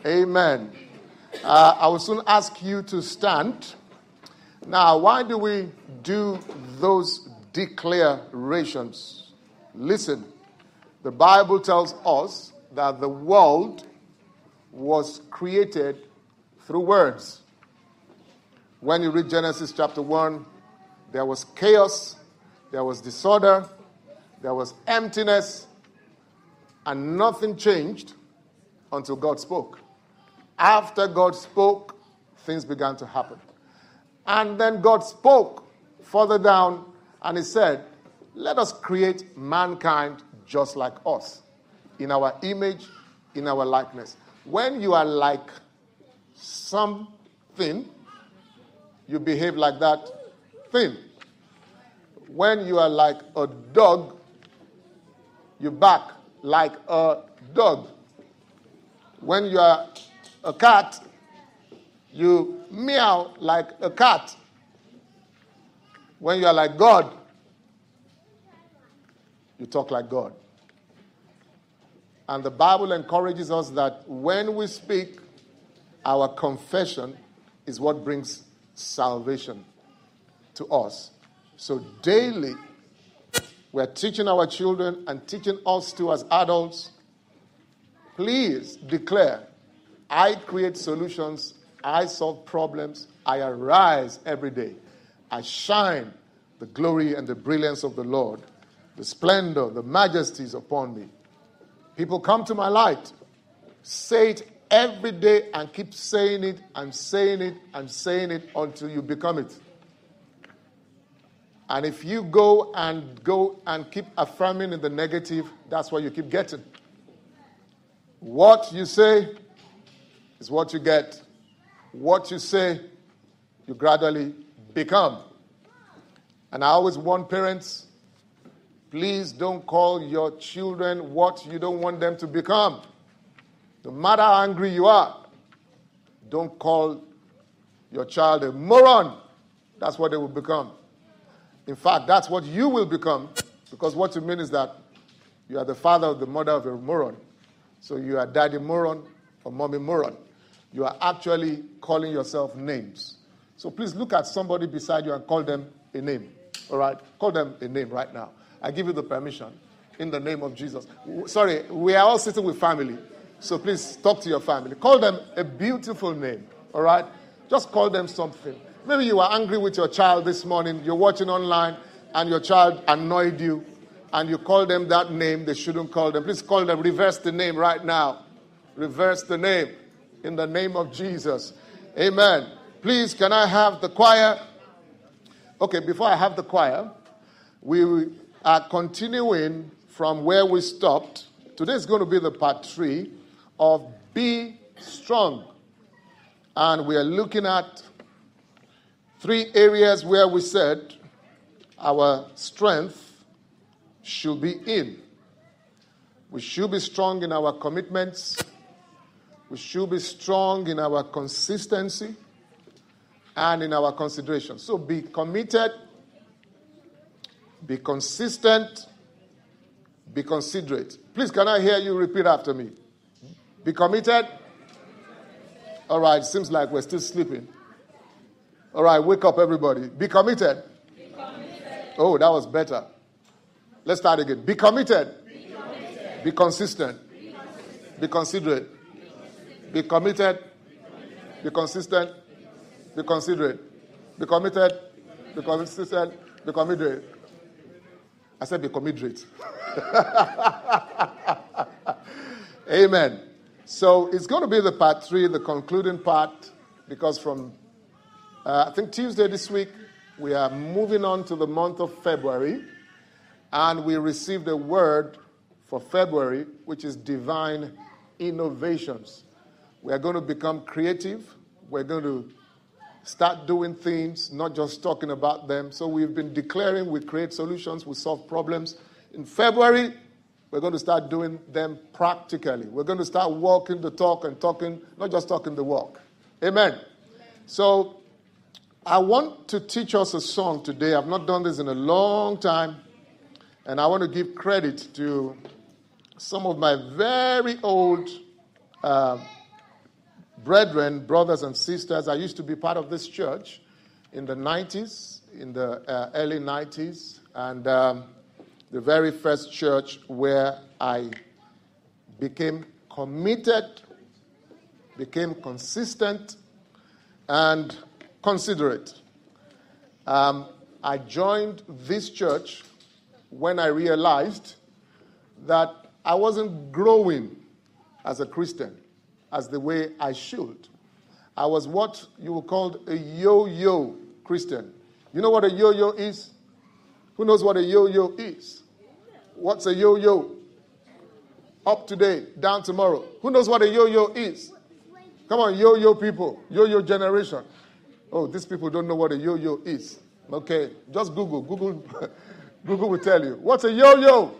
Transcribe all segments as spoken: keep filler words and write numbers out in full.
Amen. Uh, I will soon ask you to stand. Now, why do we do those declarations? Listen, the Bible tells us that the world was created through words. When you read Genesis chapter one, there was chaos, there was disorder, there was emptiness, and nothing changed until God spoke. After God spoke, things began to happen. And then God spoke further down, and he said, let us create mankind just like us, in our image, in our likeness. When you are like something, you behave like that thing. When you are like a dog, you bark like a dog. When you are a cat, you meow like a cat. When you are like God, you talk like God. And the Bible encourages us that when we speak, our confession is what brings salvation to us. So daily, we're teaching our children and teaching us too as adults. Please declare, I create solutions, I solve problems, I arise every day. I shine the glory and the brilliance of the Lord. The splendor, the majesty is upon me. People come to my light. Say it every day and keep saying it and saying it and saying it until you become it. And if you go and go and keep affirming in the negative, that's what you keep getting. What you say is what you get. What you say, you gradually become. And I always warn parents, please don't call your children what you don't want them to become. No matter how angry you are, don't call your child a moron. That's what they will become. In fact, that's what you will become, because what you mean is that you are the father or the mother of a moron. So you are daddy moron or mommy moron. You are actually calling yourself names. So please look at somebody beside you and call them a name. All right? Call them a name right now. I give you the permission in the name of Jesus. Sorry, we are all sitting with family. So please talk to your family. Call them a beautiful name. All right? Just call them something. Maybe you are angry with your child this morning. You're watching online and your child annoyed you. And you call them that name they shouldn't call them. Please call them. Reverse the name right now. Reverse the name in the name of Jesus. Amen. Please, can I have the choir? Okay, before I have the choir, we are continuing from where we stopped. Today is going to be the part three of Be Strong. And we are looking at three areas where we said our strength should be in. We should be strong in our commitments. We should be strong in our consistency and in our consideration. So be committed, be consistent, be considerate. Please, can I hear you repeat after me? Be committed. All right, seems like we're still sleeping. All right, wake up, everybody. Be committed. Be committed. Oh, that was better. Let's start again. Be committed. Be, committed. Be consistent. Be, consistent. Be considerate. Be, be committed. Be consistent. Be considerate. Be committed. Be consistent. Be committed. I said be committed. Amen. So it's going to be the part three, the concluding part, because from, uh, I think Tuesday this week, we are moving on to the month of February, and we received a word for February, which is divine innovations. We are going to become creative. We're going to start doing things, not just talking about them. So we've been declaring we create solutions, we solve problems. In February, we're going to start doing them practically. We're going to start walking the talk and talking, not just talking the walk. Amen. Amen. So I want to teach us a song today. I've not done this in a long time. And I want to give credit to some of my very old uh, brethren, brothers and sisters, I used to be part of this church in the nineties, in the uh, early nineties, and um, the very first church where I became committed, became consistent, and considerate. Um, I joined this church when I realized that I wasn't growing as a Christian as the way I should. I was what you would call a yo-yo Christian. You know what a yo-yo is? Who knows what a yo-yo is? What's a yo-yo? Up today, down tomorrow. Who knows what a yo-yo is? Come on, yo-yo people, yo-yo generation. Oh, these people don't know what a yo-yo is. Okay, just Google. Google, Google will tell you. What's a yo-yo?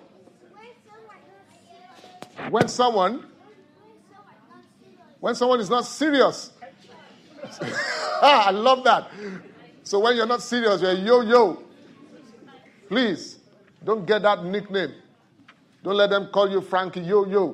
When someone, when someone is not serious. ah, I love that. So when you're not serious, you're a yo-yo. Please, don't get that nickname. Don't let them call you Frankie Yo-Yo.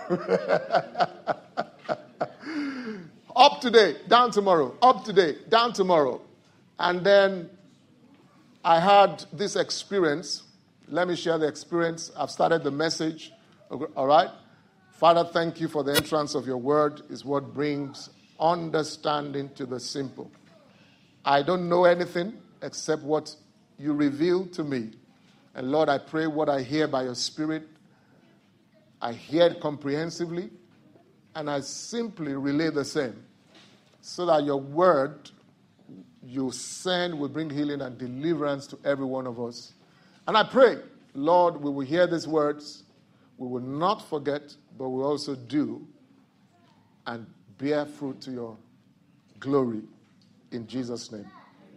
Up today, down tomorrow. Up today, down tomorrow. And then I had this experience. Let me share the experience. I've started the message. All right? Father, thank you for the entrance of your word is what brings understanding to the simple. I don't know anything except what you reveal to me. And Lord, I pray what I hear by your Spirit, I hear it comprehensively, and I simply relay the same, so that your word you send will bring healing and deliverance to every one of us. And I pray, Lord, we will hear these words, we will not forget, but we will also do and bear fruit to your glory in Jesus' name.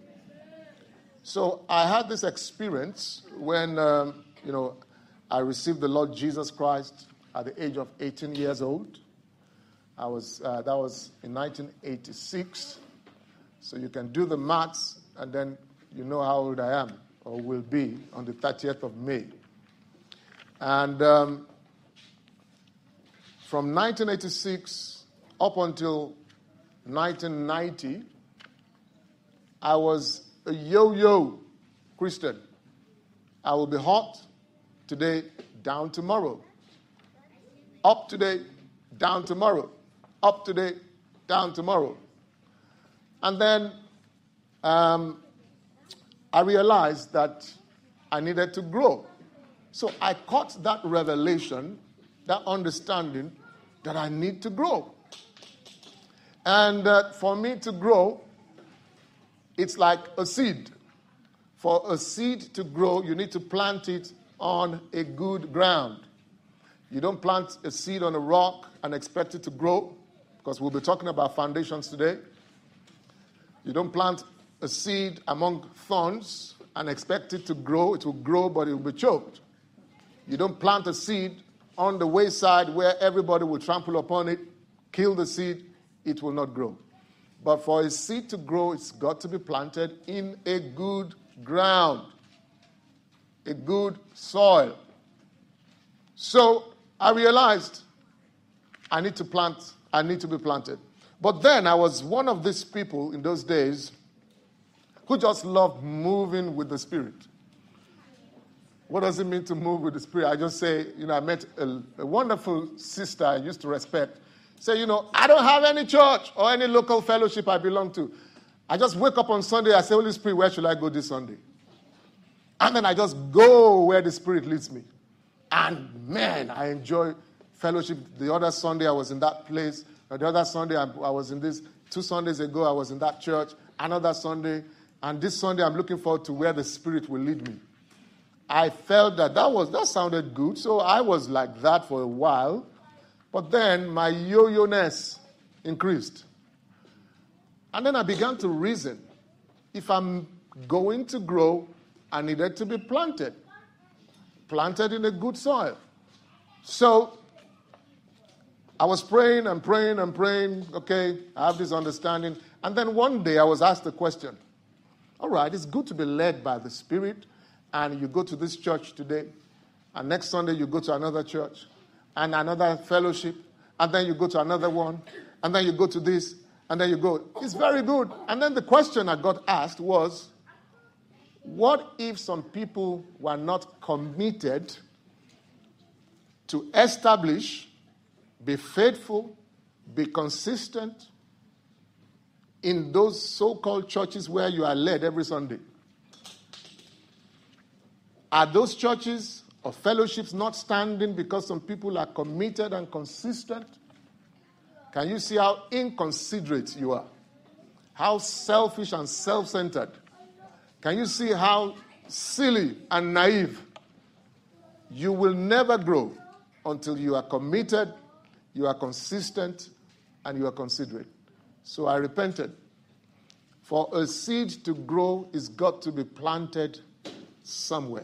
So I had this experience when, um, you know, I received the Lord Jesus Christ at the age of eighteen years old. I was uh, that was in nineteen eighty-six. So you can do the maths, and then you know how old I am, or will be, on the thirtieth of May. And um, from nineteen eighty-six up until nineteen ninety, I was a yo-yo Christian. I will be hot today, down tomorrow. Up today, down tomorrow. Up today, down tomorrow. And then um, I realized that I needed to grow. So I caught that revelation, that understanding that I need to grow. And uh, for me to grow, it's like a seed. For a seed to grow, you need to plant it on a good ground. You don't plant a seed on a rock and expect it to grow, because we'll be talking about foundations today. You don't plant a seed among thorns and expect it to grow. It will grow, but it will be choked. You don't plant a seed on the wayside where everybody will trample upon it, kill the seed, it will not grow. But for a seed to grow, it's got to be planted in a good ground, a good soil. So I realized I need to plant, I need to be planted. But then I was one of these people in those days who just loved moving with the Spirit. What does it mean to move with the Spirit? I just say, you know, I met a, a wonderful sister I used to respect. Say, you know, I don't have any church or any local fellowship I belong to. I just wake up on Sunday, I say, Holy Spirit, where should I go this Sunday? And then I just go where the Spirit leads me. And man, I enjoy fellowship. The other Sunday I was in that place. The other Sunday I, I was in this. Two Sundays ago I was in that church. Another Sunday. And this Sunday I'm looking forward to where the Spirit will lead me. I felt that that was that sounded good. So I was like that for a while. But then my yo-yo-ness increased. And then I began to reason. If I'm going to grow, I needed to be planted. Planted in a good soil. So I was praying and praying and praying. Okay, I have this understanding. And then one day I was asked the question. All right, it's good to be led by the Spirit. And you go to this church today. And next Sunday you go to another church. And another fellowship. And then you go to another one. and then you go to this, and then you go. It's very good. And then the question I got asked was, what if some people were not committed to establish, be faithful, be consistent in those so-called churches where you are led every Sunday? Are those churches or fellowships not standing because some people are committed and consistent? Can you see how inconsiderate you are? How selfish and self-centered? Can you see how silly and naive? You will never grow until you are committed, you are consistent, and you are considerate. So I repented. For a seed to grow, it's got to be planted somewhere.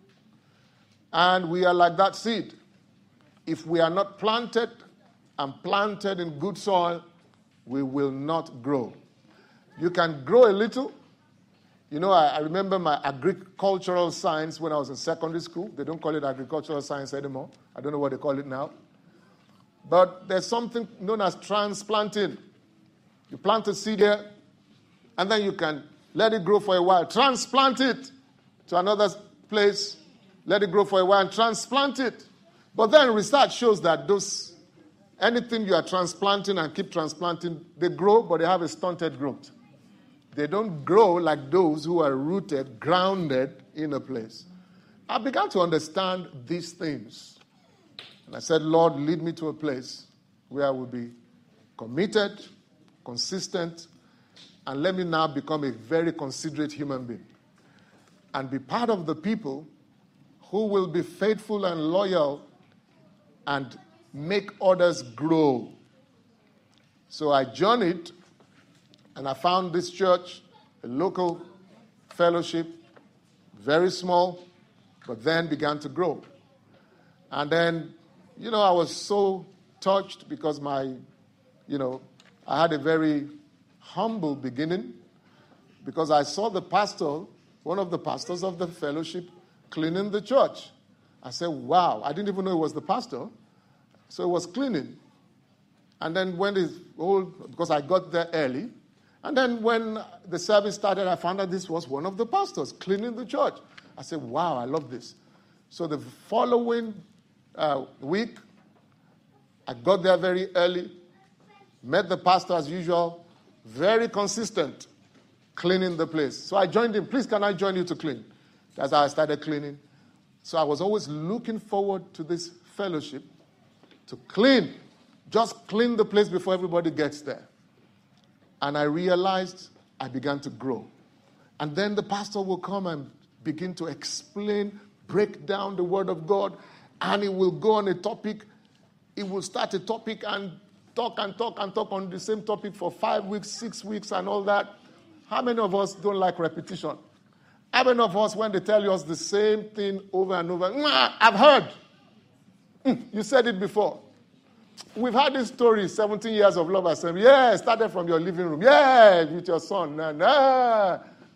And we are like that seed. If we are not planted and planted in good soil, we will not grow. You can grow a little. You know, I, I remember my agricultural science when I was in secondary school. They don't call it agricultural science anymore. I don't know what they call it now. But there's something known as transplanting. You plant a seed here, and then you can let it grow for a while. Transplant it to another place. Let it grow for a while and transplant it. But then research shows that those anything you are transplanting and keep transplanting, they grow, but they have a stunted growth. They don't grow like those who are rooted, grounded in a place. I began to understand these things. And I said, Lord, lead me to a place where I will be committed, consistent, and let me now become a very considerate human being. And be part of the people who will be faithful and loyal and make others grow. So I journeyed, and I found this church, a local fellowship, very small, but then began to grow. And then, you know, I was so touched because my, you know, I had a very humble beginning because I saw the pastor, one of the pastors of the fellowship, cleaning the church. I said, wow, I didn't even know it was the pastor. So it was cleaning. And then when the whole, because I got there early, and then when the service started, I found out this was one of the pastors cleaning the church. I said, wow, I love this. So the following uh, week, I got there very early, met the pastor as usual, very consistent, cleaning the place. So I joined him. Please, can I join you to clean? That's how I started cleaning. So I was always looking forward to this fellowship to clean, just clean the place before everybody gets there. And I realized I began to grow. And then the pastor will come and begin to explain, break down the word of God, and he will go on a topic. He will start a topic and talk and talk and talk on the same topic for five weeks, six weeks, and all that. How many of us don't like repetition? How many of us, when they tell us the same thing over and over, I've heard. You said it before. We've had this story, seventeen years of love assembly. Yeah, started from your living room. Yeah, with your son. Nah, nah.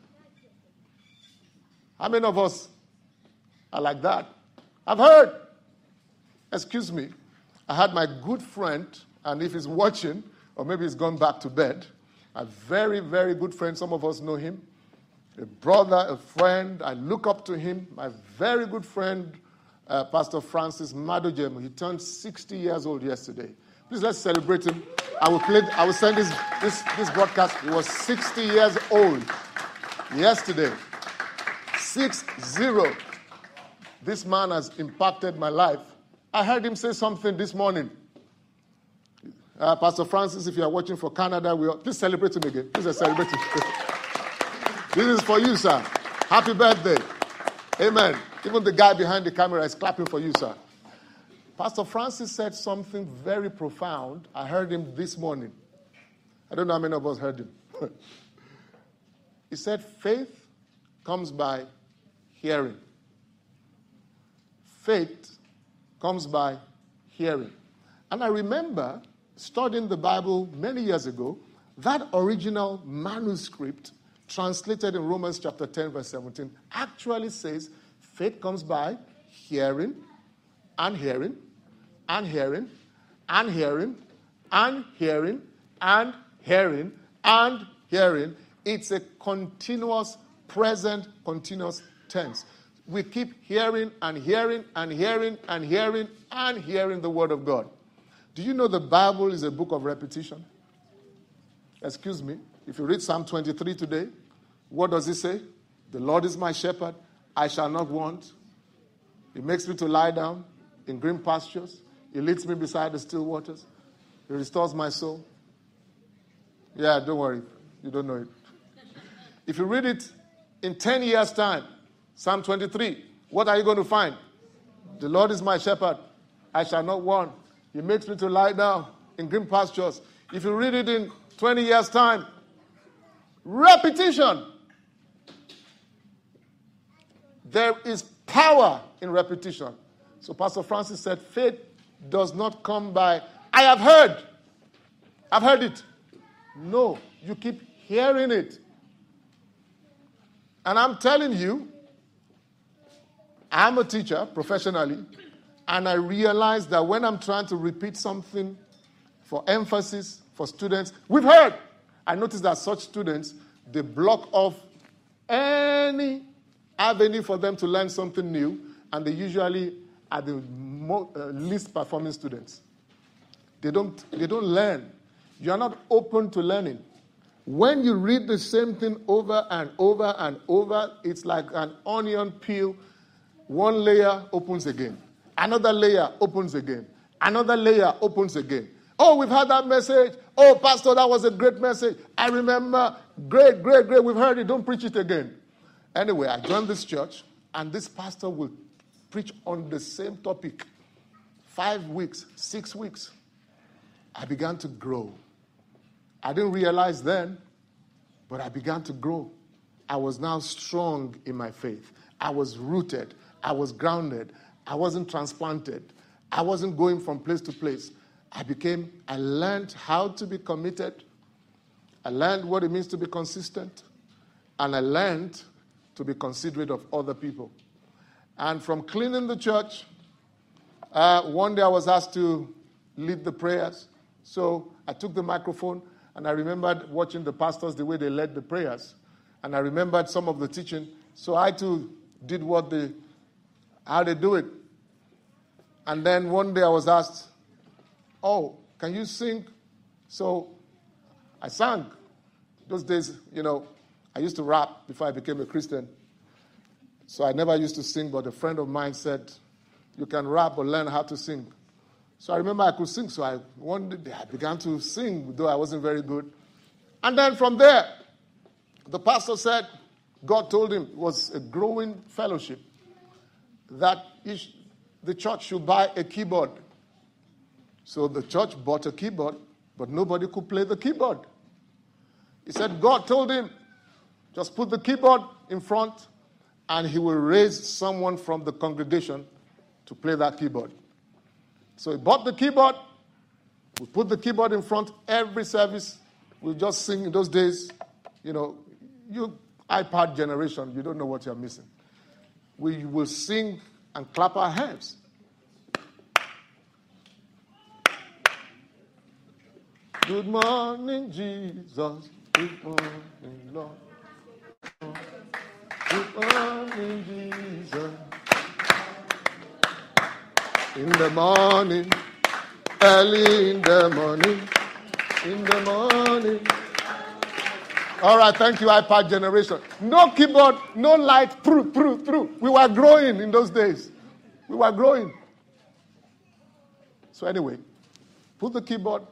How many of us are like that? I've heard. Excuse me. I had my good friend, and if he's watching, or maybe he's gone back to bed, a very, very good friend. Some of us know him. A brother, a friend. I look up to him. My very good friend, uh, Pastor Francis Madojem. He turned sixty years old yesterday. Please, let's celebrate him. I will play. I will send this, this, this broadcast. He was sixty years old yesterday. Six zero. This man has impacted my life. I heard him say something this morning. Uh, Pastor Francis, if you are watching for Canada, we are, please celebrate him again. Please celebrate him. This is for you, sir. Happy birthday. Amen. Even the guy behind the camera is clapping for you, sir. Pastor Francis said something very profound. I heard him this morning. I don't know how many of us heard him. He said, faith comes by hearing. Faith comes by hearing. And I remember studying the Bible many years ago, that original manuscript translated in Romans chapter ten, verse seventeen, actually says faith comes by hearing and hearing and hearing and hearing and hearing and hearing and hearing. It's a continuous, present, continuous tense. We keep hearing and hearing and hearing and hearing and hearing the word of God. Do you know the Bible is a book of repetition? Excuse me. If you read Psalm twenty-three today, what does it say? The Lord is my shepherd, I shall not want. He makes me to lie down in green pastures. He leads me beside the still waters. He restores my soul. Yeah, don't worry. You don't know it. If you read it in ten years' time, Psalm twenty-three, what are you going to find? The Lord is my shepherd, I shall not want. He makes me to lie down in green pastures. If you read it in twenty years' time, repetition. There is power in repetition. So Pastor Francis said, faith does not come by, I have heard. I've heard it. No, you keep hearing it. And I'm telling you, I'm a teacher professionally, and I realize that when I'm trying to repeat something for emphasis for students, we've heard. I notice that such students, they block off any avenue for them to learn something new, and they usually are the mo- uh, least performing students. They don't, they don't learn. You are not open to learning. When you read the same thing over and over and over, it's like an onion peel. One layer opens again. Another layer opens again. Another layer opens again. Oh, we've heard that message. Oh, Pastor, that was a great message. I remember. Great, great, great. We've heard it. Don't preach it again. Anyway, I joined this church, and this pastor will preach on the same topic. Five weeks, six weeks. I began to grow. I didn't realize then, but I began to grow. I was now strong in my faith. I was rooted. I was grounded. I wasn't transplanted. I wasn't going from place to place. I became, I learned how to be committed. I learned what it means to be consistent. And I learned to be considerate of other people. And from cleaning the church, uh, one day I was asked to lead the prayers. So I took the microphone, and I remembered watching the pastors, the way they led the prayers. And I remembered some of the teaching. So I too did what they, how they do it. And then one day I was asked, oh, can you sing? So I sang. Those days, you know, I used to rap before I became a Christian. So I never used to sing, but a friend of mine said, you can rap or learn how to sing. So I remember I could sing, so I one day I began to sing, though I wasn't very good. And then from there, the pastor said, God told him it was a growing fellowship, that each, the church should buy a keyboard. So the church bought a keyboard, but nobody could play the keyboard. He said God told him, just put the keyboard in front, and he will raise someone from the congregation to play that keyboard. So he bought the keyboard. We put the keyboard in front every service. We just sing in those days. You know, you iPad generation, you don't know what you're missing. We will sing and clap our hands. Good morning, Jesus. Good morning, Lord. Good morning, Jesus. In the morning, early in the morning, in the morning. All right, thank you, iPad generation. No keyboard, no light, through, through, through. We were growing in those days. We were growing. So anyway, put the keyboard.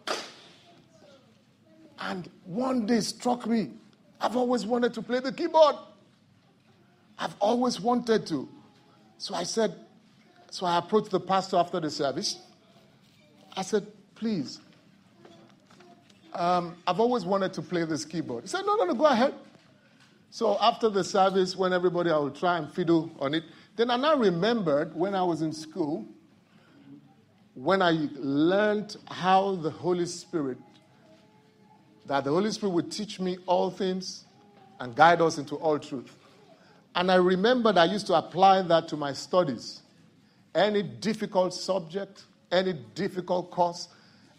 And one day struck me. I've always wanted to play the keyboard. I've always wanted to. So I said, so I approached the pastor after the service. I said, please, um, I've always wanted to play this keyboard. He said, no, no, no, go ahead. So after the service, when everybody, I will try and fiddle on it. Then I now remembered when I was in school, when I learned how the Holy Spirit, that the Holy Spirit would teach me all things and guide us into all truth. And I remembered I used to apply that to my studies. Any difficult subject, any difficult course,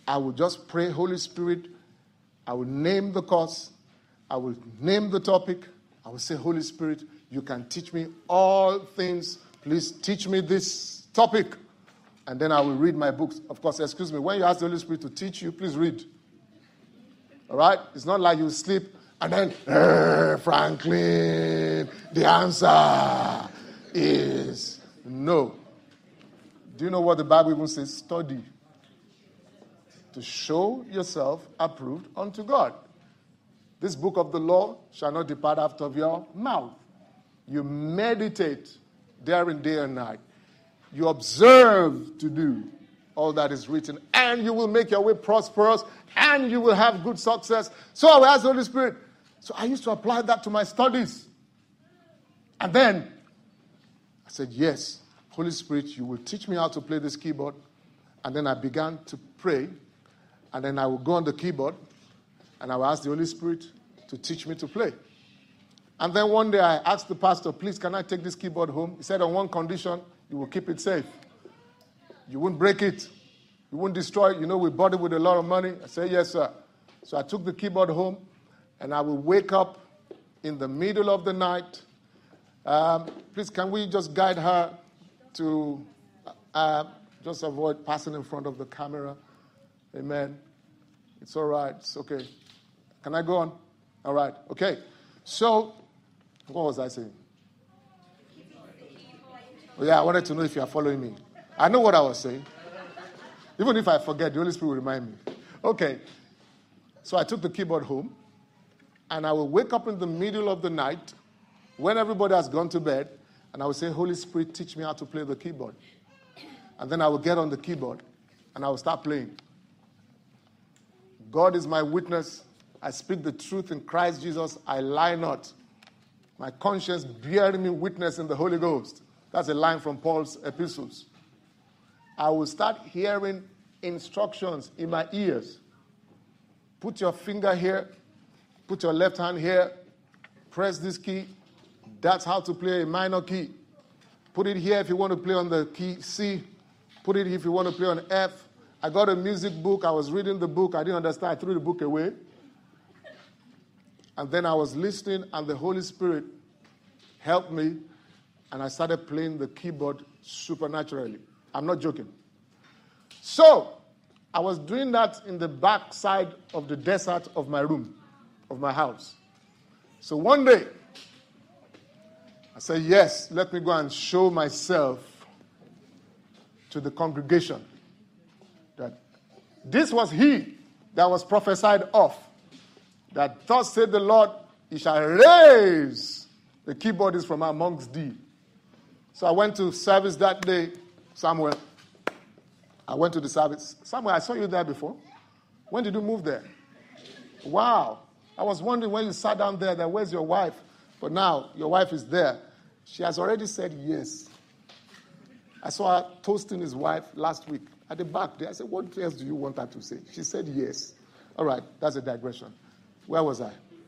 I will just pray, Holy Spirit, I will name the course, I will name the topic, I will say, Holy Spirit, you can teach me all things. Please teach me this topic. And then I will read my books. Of course, excuse me, when you ask the Holy Spirit to teach you, please read. All right? It's not like you sleep and then, eh, Franklin, the answer is no. Do you know what the Bible even says? Study to show yourself approved unto God. This book of the law shall not depart out of your mouth. You meditate therein day and night. You observe to do all that is written, and you will make your way prosperous, and you will have good success. So I will ask the Holy Spirit. So I used to apply that to my studies. And then I said, yes, Holy Spirit, you will teach me how to play this keyboard. And then I began to pray. And then I will go on the keyboard, and I will ask the Holy Spirit to teach me to play. And then one day I asked the pastor, please, can I take this keyboard home? He said, on one condition, you will keep it safe. You won't break it. You won't destroy it. You know, we bought it with a lot of money. I said, yes, sir. So I took the keyboard home, and I will wake up in the middle of the night. Um, please, can we just guide her to uh, just avoid passing in front of the camera? Amen. It's all right. It's okay. Can I go on? All right. Okay. So, what was I saying? Oh, yeah, I wanted to know if you are following me. I know what I was saying. Even if I forget, the Holy Spirit will remind me. Okay. So I took the keyboard home, and I will wake up in the middle of the night when everybody has gone to bed, and I will say, Holy Spirit, teach me how to play the keyboard. And then I will get on the keyboard, and I will start playing. God is my witness. I speak the truth in Christ Jesus. I lie not. My conscience bearing me witness in the Holy Ghost. That's a line from Paul's epistles. I will start hearing instructions in my ears. Put your finger here. Put your left hand here. Press this key. That's how to play a minor key. Put it here if you want to play on the key C. Put it if you want to play on F. I got a music book. I was reading the book. I didn't understand. I threw the book away. And then I was listening, and the Holy Spirit helped me, and I started playing the keyboard supernaturally. I'm not joking. So, I was doing that in the back side of the desert of my room, of my house. So one day, I said, yes, let me go and show myself to the congregation that this was he that was prophesied of. That thus said the Lord, he shall raise the keyboardist from amongst thee. So I went to service that day, Samuel. I went to the service. Samuel, I saw you there before. When did you move there? Wow. I was wondering when you sat down there, that where's your wife? But now your wife is there. She has already said yes. I saw her toasting his wife last week at the back there. I said, what else do you want her to say? She said yes. All right, that's a digression. Where was I?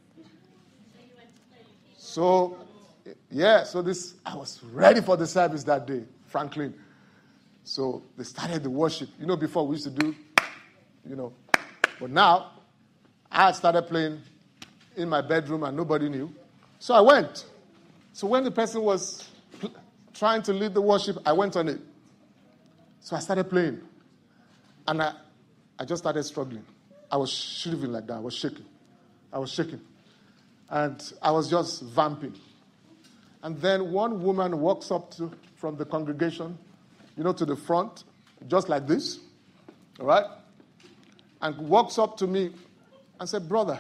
So, yeah, so this, I was ready for the service that day, Franklin. So they started the worship. You know, before we used to do, you know. But now, I had started playing in my bedroom and nobody knew. So I went. So when the person was pl- trying to lead the worship, I went on it. So I started playing. And I, I just started struggling. I was shivering like that. I was shaking. I was shaking. And I was just vamping. And then one woman walks up to, from the congregation, you know, to the front, just like this, all right? And walks up to me and said, brother,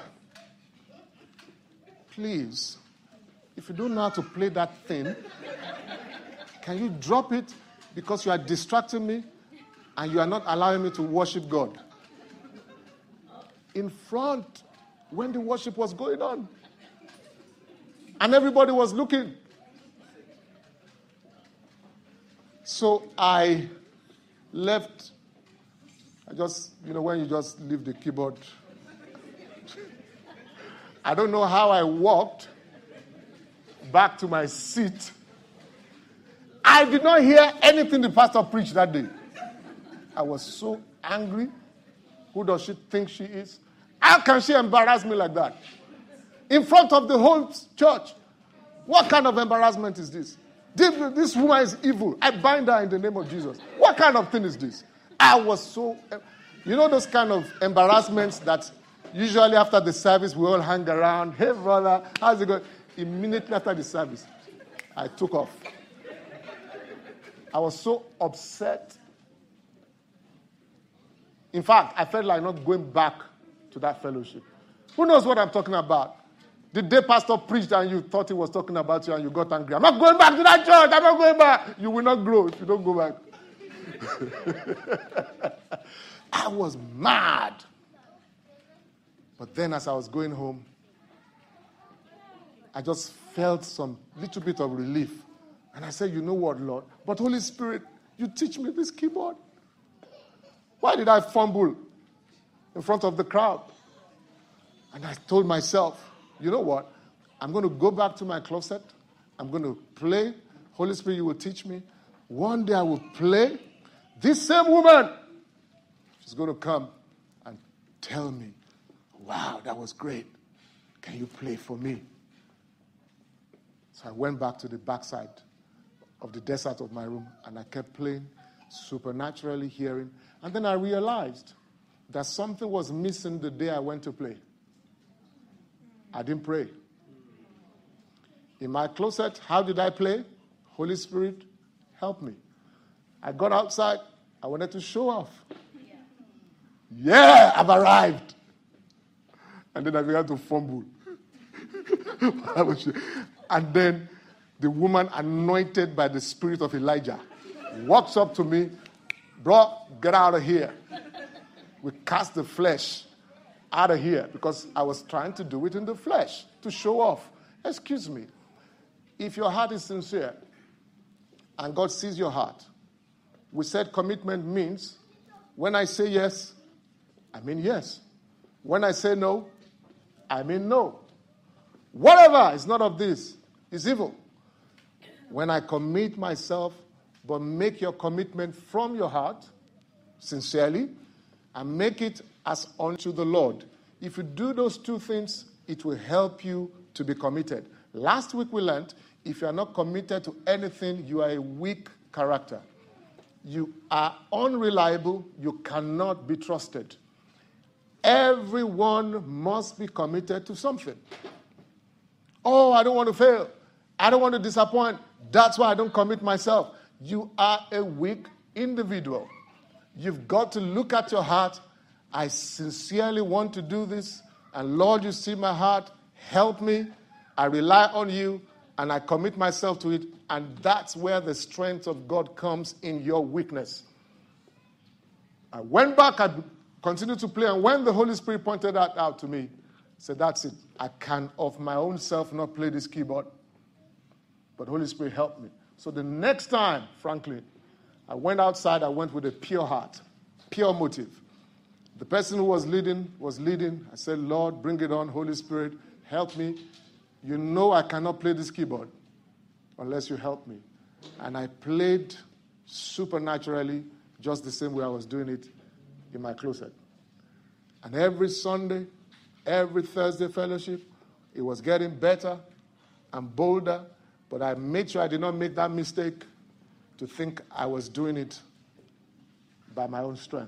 please, if you don't know how to play that thing, can you drop it because you are distracting me and you are not allowing me to worship God? In front, when the worship was going on. And everybody was looking. So I left. I just, you know, when you just leave the keyboard. I don't know how I walked back to my seat. I did not hear anything the pastor preached that day. I was so angry. Who does she think she is? How can she embarrass me like that? In front of the whole church. What kind of embarrassment is this? This woman is evil. I bind her in the name of Jesus. What kind of thing is this? I was so... You know those kind of embarrassments that usually after the service we all hang around. Hey, brother, how's it going? Immediately after the service, I took off. I was so upset. In fact, I felt like not going back to that fellowship. Who knows what I'm talking about? The day pastor preached and you thought he was talking about you and you got angry. I'm not going back to that church. I'm not going back. You will not grow if you don't go back. I was mad. But then as I was going home, I just felt some little bit of relief. And I said, you know what, Lord? But Holy Spirit, you teach me this keyboard. Why did I fumble in front of the crowd? And I told myself, you know what? I'm going to go back to my closet. I'm going to play. Holy Spirit, you will teach me. One day I will play. This same woman, she's going to come and tell me, wow, that was great. Can you play for me? So I went back to the backside of the desert of my room and I kept playing, supernaturally hearing. And then I realized that something was missing the day I went to play. I didn't pray. In my closet, how did I play? Holy Spirit, help me. I got outside. I wanted to show off. Yeah, I've arrived. And then I began to fumble. And then the woman anointed by the spirit of Elijah walks up to me. Bro, get out of here. We cast the flesh out of here because I was trying to do it in the flesh to show off. Excuse me. If your heart is sincere and God sees your heart, we said commitment means when I say yes, I mean yes. When I say no, I mean no. Whatever is not of this is evil. When I commit myself, but make your commitment from your heart, sincerely, and make it as unto the Lord. If you do those two things, it will help you to be committed. Last week we learned, if you are not committed to anything, you are a weak character. You are unreliable. You cannot be trusted. Everyone must be committed to something. Oh, I don't want to fail. I don't want to disappoint. That's why I don't commit myself. You are a weak individual. You've got to look at your heart. I sincerely want to do this. And Lord, you see my heart. Help me. I rely on you. And I commit myself to it. And that's where the strength of God comes in your weakness. I went back. I continued to play. And when the Holy Spirit pointed that out to me, I said, that's it. I can of my own self not play this keyboard. But Holy Spirit helped me. So the next time, frankly, I went outside, I went with a pure heart, pure motive. The person who was leading was leading. I said, Lord, bring it on. Holy Spirit, help me. You know I cannot play this keyboard unless you help me. And I played supernaturally just the same way I was doing it in my closet. And every Sunday, every Thursday fellowship, it was getting better and bolder. But I made sure I did not make that mistake to think I was doing it by my own strength.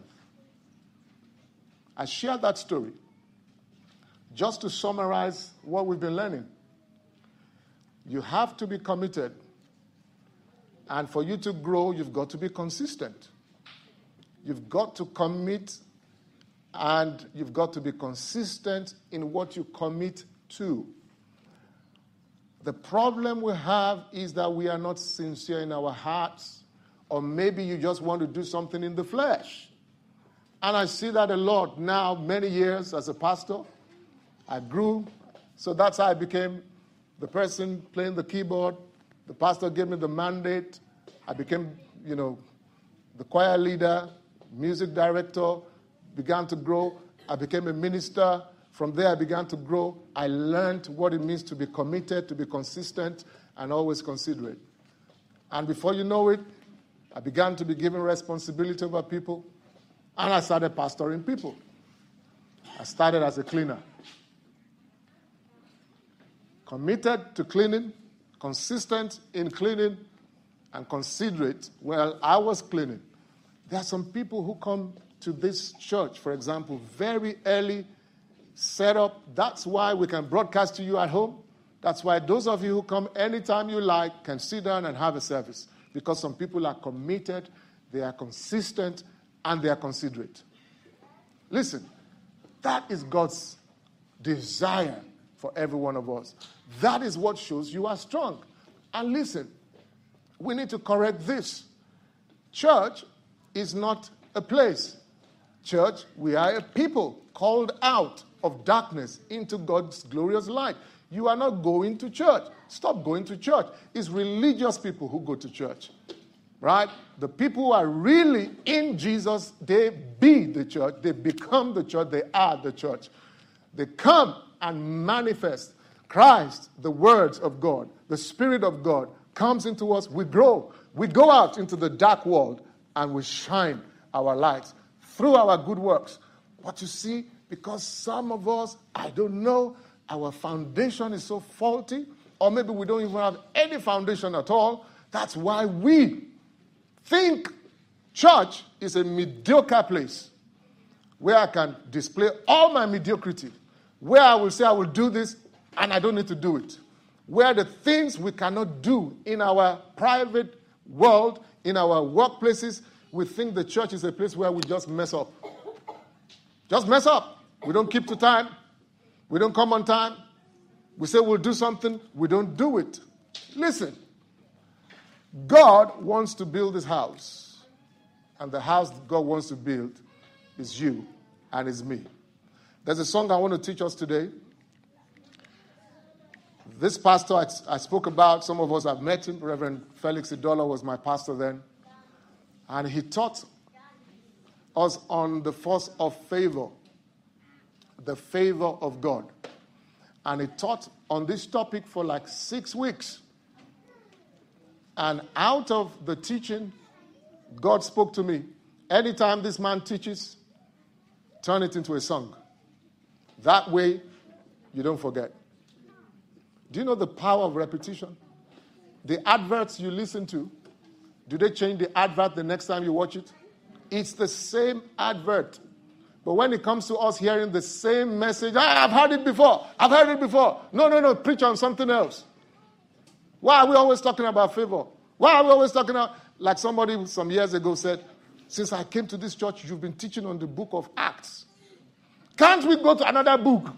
I shared that story just to summarize what we've been learning. You have to be committed. And for you to grow, you've got to be consistent. You've got to commit, and you've got to be consistent in what you commit to. The problem we have is that we are not sincere in our hearts, or maybe you just want to do something in the flesh. And I see that a lot now, many years as a pastor. I grew, so that's how I became the person playing the keyboard. The pastor gave me the mandate. I became, you know, the choir leader, music director, began to grow. I became a minister. From there, I began to grow. I learned what it means to be committed, to be consistent, and always considerate. And before you know it, I began to be given responsibility over people, and I started pastoring people. I started as a cleaner. Committed to cleaning, consistent in cleaning, and considerate while I was cleaning. There are some people who come to this church, for example, very early, set up. That's why we can broadcast to you at home. That's why those of you who come anytime you like can sit down and have a service. Because some people are committed, they are consistent, and they are considerate. Listen, that is God's desire for every one of us. That is what shows you are strong. And listen, we need to correct this. Church is not a place. Church, we are a people called out of darkness into God's glorious light. You are not going to church. Stop going to church. It's religious people who go to church. Right? The people who are really in Jesus, they be the church. They become the church. They are the church. They come and manifest Christ, the words of God, the Spirit of God comes into us. We grow. We go out into the dark world and we shine our lights through our good works. But you see, because some of us, I don't know, our foundation is so faulty, or maybe we don't even have any foundation at all. That's why we think church is a mediocre place where I can display all my mediocrity, where I will say I will do this and I don't need to do it, where the things we cannot do in our private world, in our workplaces, we think the church is a place where we just mess up. Just mess up. We don't keep to time. We don't come on time. We say we'll do something. We don't do it. Listen, God wants to build his house. And the house God wants to build is you and is me. There's a song I want to teach us today. This pastor I, I spoke about, some of us have met him. Reverend Felix Idola was my pastor then. And he taught us on the force of favor, the favor of God. And he taught on this topic for like six weeks. And out of the teaching, God spoke to me. Anytime this man teaches, turn it into a song. That way, you don't forget. Do you know the power of repetition? The adverts you listen to, do they change the advert the next time you watch it? It's the same advert. But when it comes to us hearing the same message, ah, I've heard it before. I've heard it before. No, no, no, preach on something else. Why are we always talking about favor? Why are we always talking about, like somebody some years ago said, since I came to this church, you've been teaching on the book of Acts. Can't we go to another book?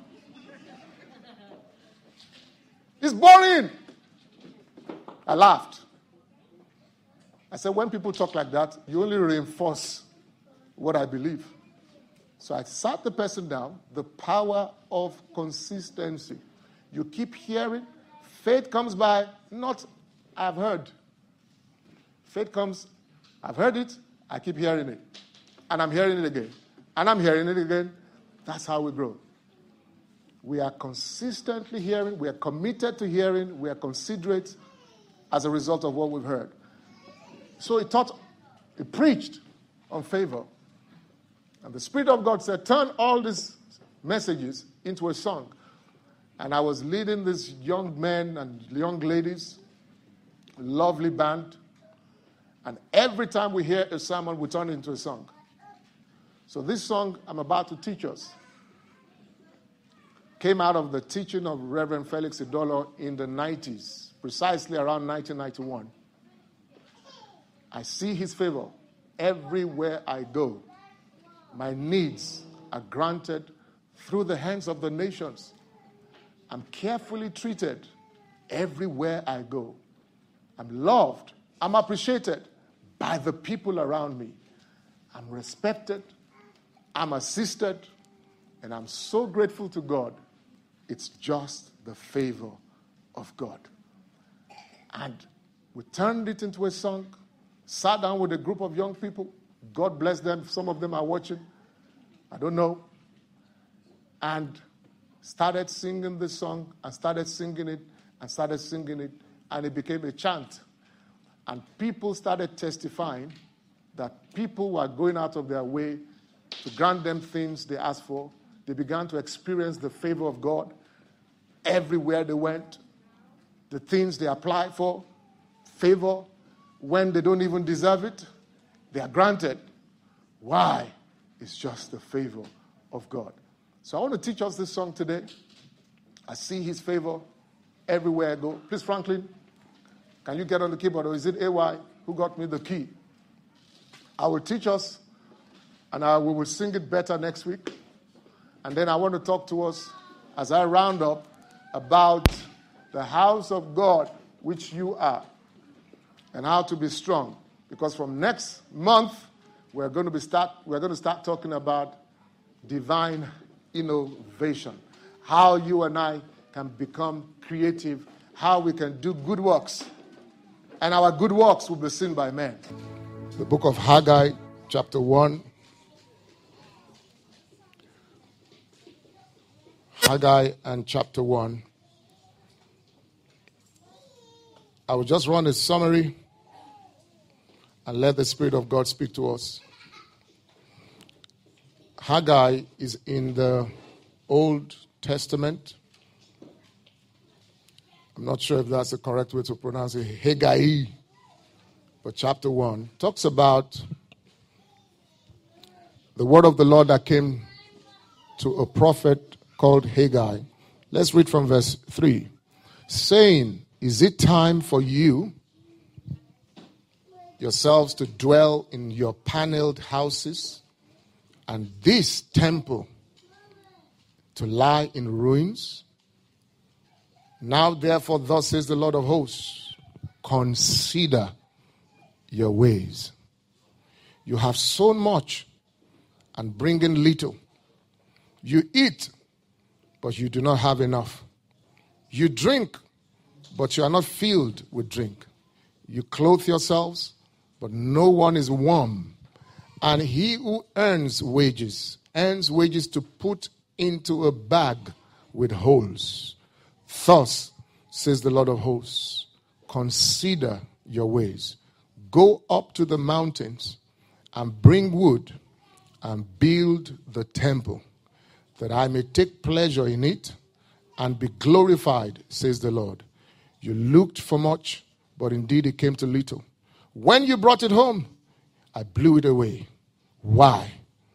It's boring. I laughed. I said, when people talk like that, you only reinforce what I believe. So I sat the person down, the power of consistency. You keep hearing. Faith comes by, not, I've heard. Faith comes, I've heard it, I keep hearing it. And I'm hearing it again. And I'm hearing it again. That's how we grow. We are consistently hearing, we are committed to hearing, we are considerate as a result of what we've heard. So he taught, he preached on favor. And the Spirit of God said, turn all these messages into a song. And I was leading these young men and young ladies, lovely band. And every time we hear a sermon, we turn it into a song. So this song I'm about to teach us came out of the teaching of Reverend Felix Idola in the nineties, precisely around nineteen ninety-one. I see his favor everywhere I go. My needs are granted through the hands of the nations. I'm carefully treated everywhere I go. I'm loved. I'm appreciated by the people around me. I'm respected. I'm assisted. And I'm so grateful to God. It's just the favor of God. And we turned it into a song, sat down with a group of young people. God bless them. Some of them are watching. I don't know. And started singing this song and started singing it and started singing it. And it became a chant. And people started testifying that people were going out of their way to grant them things they asked for. they began to experience the favor of God everywhere they went. The things they apply for, favor, when they don't even deserve it, they are granted. Why? It's just the favor of God. So I want to teach us this song today. I see his favor everywhere I go. Please, Franklin, can you get on the keyboard, or is it A Y who got me the key? I will teach us, and I, we will sing it better next week. And then I want to talk to us, as I round up, about the house of God, which you are, and how to be strong. Because from next month, we're going to be start. We're going to start talking about divine innovation. How you and I can become creative. How we can do good works, and our good works will be seen by men. The book of Haggai, chapter one. Haggai and chapter one. I will just run a summary and let the Spirit of God speak to us. Haggai is in the Old Testament. I'm not sure if that's the correct way to pronounce it. Haggai. But chapter one talks about the word of the Lord that came to a prophet called Haggai. Let's read from verse three. Saying, is it time for you yourselves to dwell in your paneled houses, and this temple to lie in ruins? Now therefore, thus says the Lord of hosts, consider your ways. You have sown much and bring in little. You eat, but you do not have enough. You drink, but you are not filled with drink. You clothe yourselves, but no one is warm. And he who earns wages, earns wages to put into a bag with holes. Thus, says the Lord of hosts, consider your ways. Go up to the mountains and bring wood and build the temple, that I may take pleasure in it and be glorified, says the Lord. You looked for much, but indeed it came to little. When you brought it home, I blew it away. Why?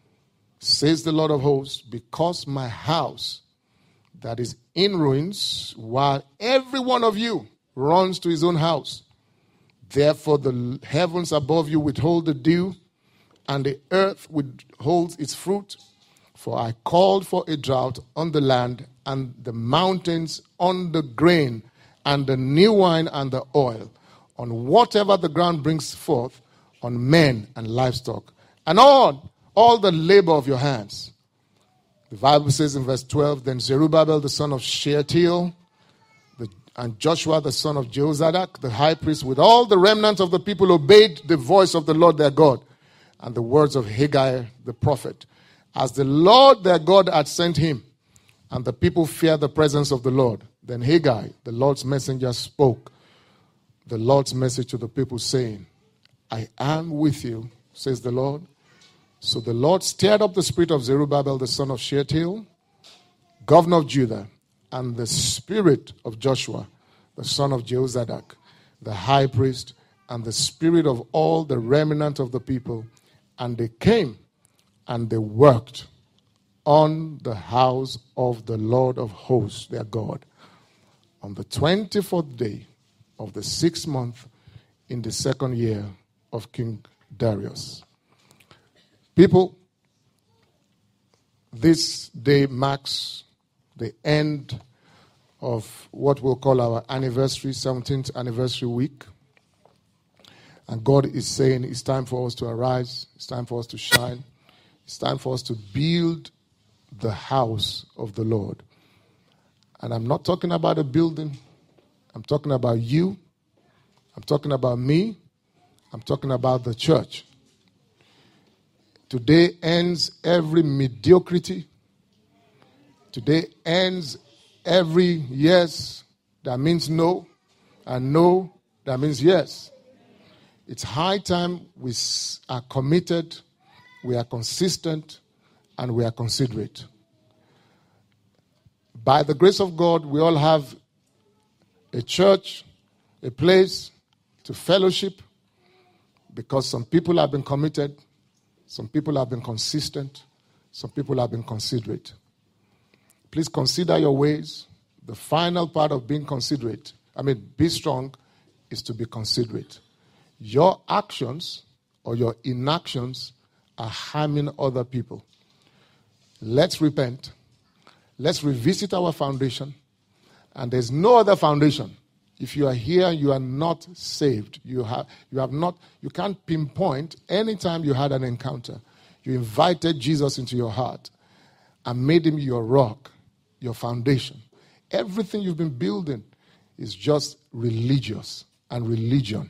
Says the Lord of hosts, because my house that is in ruins, while every one of you runs to his own house. Therefore the heavens above you withhold the dew, and the earth withholds its fruit. For I called for a drought on the land, and the mountains on the grain, and the new wine and the oil, on whatever the ground brings forth, on men and livestock, and on all the labor of your hands. The Bible says in verse twelve, then Zerubbabel the son of Shealtiel, the, and Joshua the son of Jehozadak, the high priest, with all the remnant of the people, obeyed the voice of the Lord their God, and the words of Haggai the prophet, as the Lord their God had sent him. And the people feared the presence of the Lord. Then Haggai, the Lord's messenger, spoke the Lord's message to the people, saying, I am with you, says the Lord. So the Lord stirred up the spirit of Zerubbabel, the son of Shealtiel, governor of Judah, and the spirit of Joshua, the son of Jehozadak, the high priest, and the spirit of all the remnant of the people. And they came and they worked on the house of the Lord of hosts, their God, on the twenty-fourth day of the sixth month in the second year of King Darius. People, this day marks the end of what we'll call our anniversary, seventeenth anniversary week. And God is saying it's time for us to arise. It's time for us to shine. It's time for us to build the house of the Lord. And I'm not talking about a building. I'm talking about you. I'm talking about me. I'm talking about the church. Today ends every mediocrity. Today ends every yes that means no, and no that means yes. It's high time we are committed, we are consistent, and we are considerate. By the grace of God, we all have a church, a place to fellowship, because some people have been committed, some people have been consistent, some people have been considerate. Please consider your ways. The final part of being considerate, I mean, be strong, is to be considerate. Your actions or your inactions are harming other people. Let's repent. Let's revisit our foundation. And there's no other foundation. If you are here, you are not saved. You have, you have not, you can't pinpoint any time you had an encounter. You invited Jesus into your heart and made him your rock, your foundation. Everything you've been building is just religious and religion.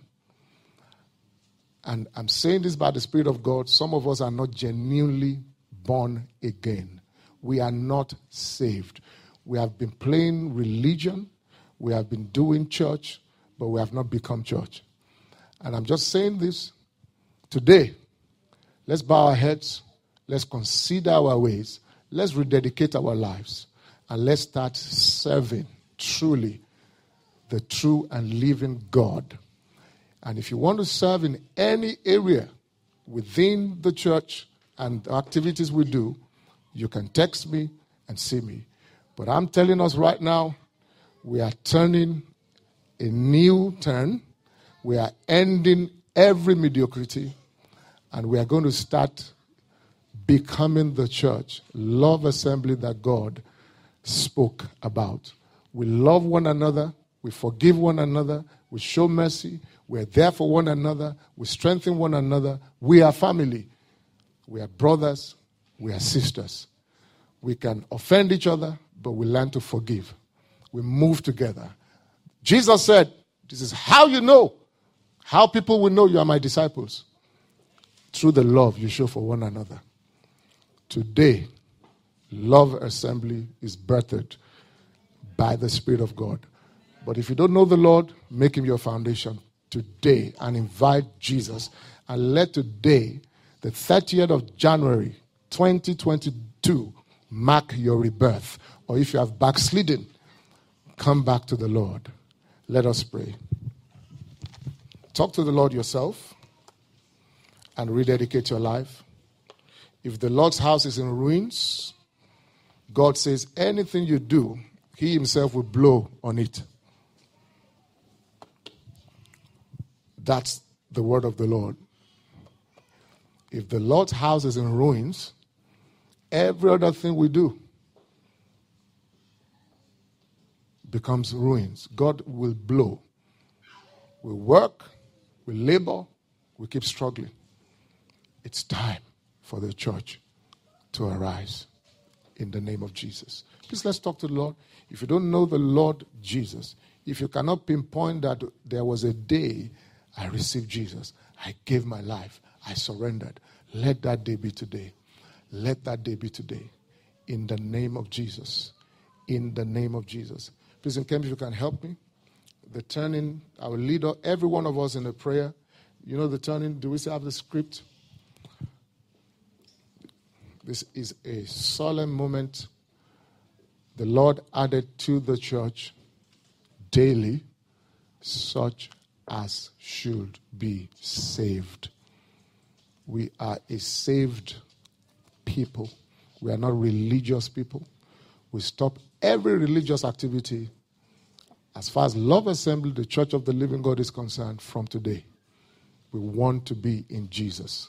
And I'm saying this by the Spirit of God. Some of us are not genuinely born again. We are not saved. We have been playing religion. We have been doing church, but we have not become church. And I'm just saying this today. Let's bow our heads. Let's consider our ways. Let's rededicate our lives. And let's start serving truly the true and living God. And if you want to serve in any area within the church and the activities we do, you can text me and see me. But I'm telling us right now, we are turning a new turn. We are ending every mediocrity. And we are going to start becoming the church, Love Assembly that God spoke about. We love one another. We forgive one another. We show mercy. We're there for one another. We strengthen one another. We are family. We are brothers. We are sisters. We can offend each other, but we learn to forgive. We move together. Jesus said, this is how you know, how people will know you are my disciples. Through the love you show for one another. Today, Love Assembly is birthed by the Spirit of God. But if you don't know the Lord, make him your foundation today and invite Jesus. And let today, the thirtieth of January, twenty twenty-two, mark your rebirth. Or if you have backslidden, come back to the Lord. Let us pray. Talk to the Lord yourself and rededicate your life. If the Lord's house is in ruins, God says anything you do, he himself will blow on it. That's the word of the Lord. If the Lord's house is in ruins, every other thing we do becomes ruins. God will blow. We work, we labor, we keep struggling. It's time for the church to arise in the name of Jesus. Please let's talk to the Lord. If you don't know the Lord Jesus, if you cannot pinpoint that there was a day I received Jesus, I gave my life, I surrendered, let that day be today. Let that day be today. In the name of Jesus. In the name of Jesus. Please, in Cambridge, if you can help me. The turning, I will lead every one of us in a prayer. You know the turning, do we still have the script? This is a solemn moment the Lord added to the church daily, such as should be saved. We are a saved people. We are not religious people. We stop every religious activity as far as Love Assembly, the Church of the Living God, is concerned from today. We want to be in Jesus.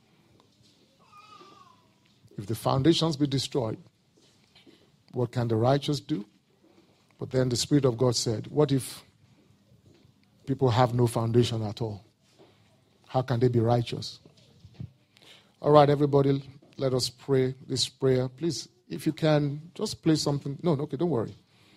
If the foundations be destroyed, what can the righteous do? But then the Spirit of God said, what if people have no foundation at all? How can they be righteous? All right, everybody, let us pray this prayer. Please, if you can, just play something. No, okay, don't worry.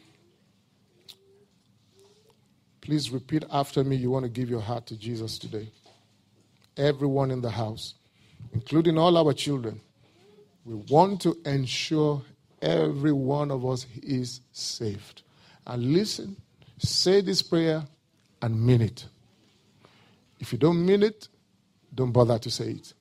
Please repeat after me. You want to give your heart to Jesus today. Everyone in the house, including all our children, we want to ensure every one of us is saved. And listen, say this prayer and mean it. If you don't mean it, don't bother to say it.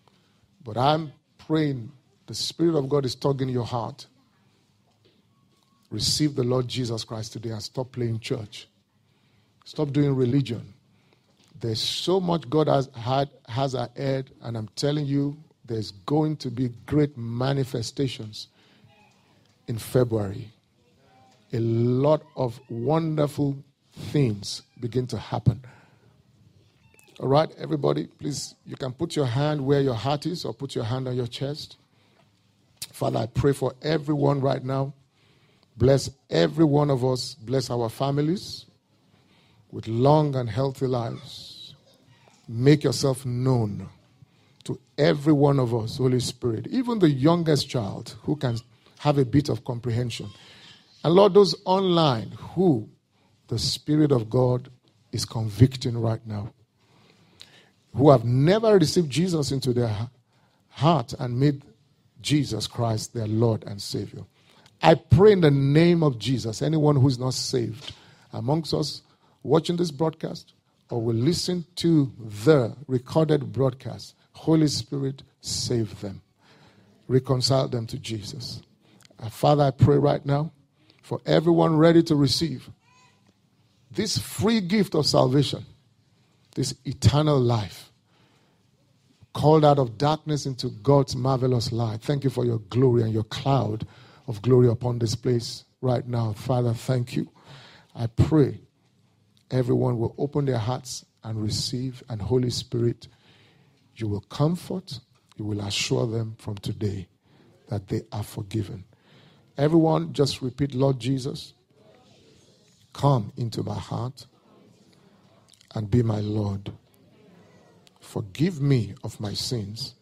But I'm praying the Spirit of God is tugging your heart receive the Lord Jesus Christ today and stop playing church. Stop doing religion. There's so much God has had has ahead, and I'm telling you, there's going to be great manifestations in February. A lot of wonderful things begin to happen. All right, everybody, please, you can put your hand where your heart is or put your hand on your chest. Father, I pray for everyone right now. Bless every one of us. Bless our families with long and healthy lives. Make yourself known to every one of us, Holy Spirit, even the youngest child who can have a bit of comprehension. And Lord, those online who the Spirit of God is convicting right now, who have never received Jesus into their heart and made Jesus Christ their Lord and Savior. I pray in the name of Jesus, anyone who is not saved amongst us watching this broadcast or will listen to the recorded broadcast, Holy Spirit, save them. Reconcile them to Jesus. Uh, Father, I pray right now for everyone ready to receive this free gift of salvation, this eternal life, called out of darkness into God's marvelous light. Thank you for your glory and your cloud of glory upon this place right now. Father, thank you. I pray everyone will open their hearts and receive, and Holy Spirit, you will comfort, you will assure them from today that they are forgiven. Everyone, just repeat, Lord Jesus, come into my heart and be my Lord. Forgive me of my sins.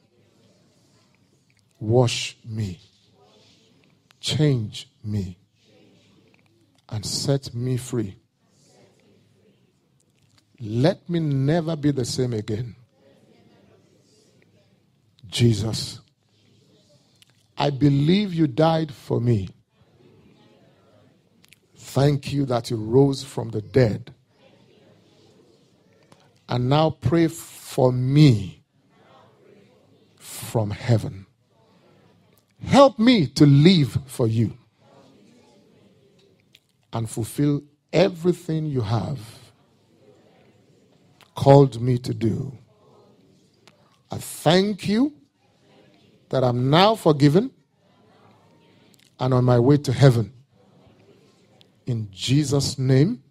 Wash me. Change me. And set me free. Let me never be the same again. Jesus, I believe you died for me. Thank you that you rose from the dead. And now pray for me from heaven. Help me to live for you and fulfill everything you have called me to do. I thank you that I'm now forgiven and on my way to heaven. In Jesus' name,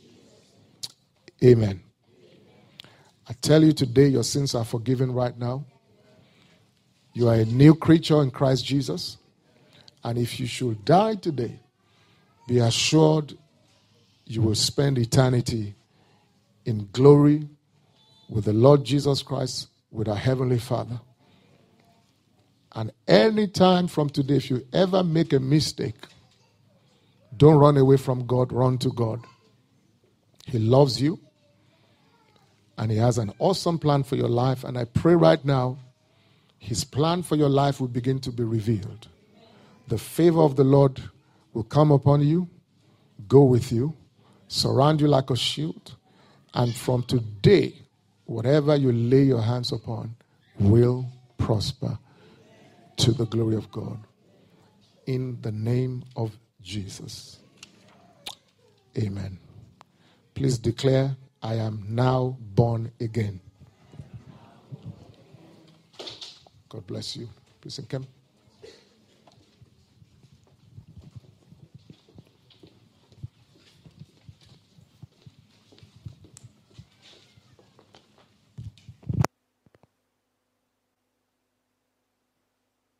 amen. I tell you today, your sins are forgiven right now. You are a new creature in Christ Jesus. And if you should die today, be assured you will spend eternity in glory with the Lord Jesus Christ, with our Heavenly Father. And any time from today, if you ever make a mistake, don't run away from God, run to God. He loves you, and He has an awesome plan for your life. And I pray right now, His plan for your life will begin to be revealed. The favor of the Lord will come upon you, go with you, surround you like a shield. And from today, whatever you lay your hands upon will prosper to the glory of God. In the name of Jesus. Amen. Please declare, I am now born again. God bless you. Please come.